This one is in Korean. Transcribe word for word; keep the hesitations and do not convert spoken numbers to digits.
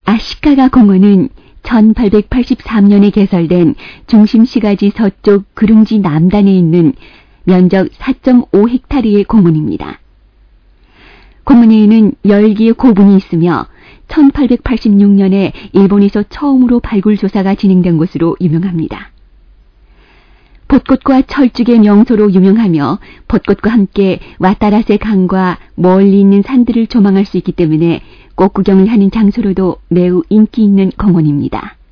아시카가 공원은 천팔백팔십삼 년에 개설된 중심시가지 서쪽 그릉지 남단에 있는 면적 사 점 오 헥타르의 공원입니다. 공원에는 열 개의 고분이 있으며 천팔백팔십육 년에 일본에서 처음으로 발굴 조사가 진행된 곳으로 유명합니다. 벚꽃과 철쭉의 명소로 유명하며 벚꽃과 함께 와타라세 강과 멀리 있는 산들을 조망할 수 있기 때문에 꽃 구경을 하는 장소로도 매우 인기 있는 공원입니다.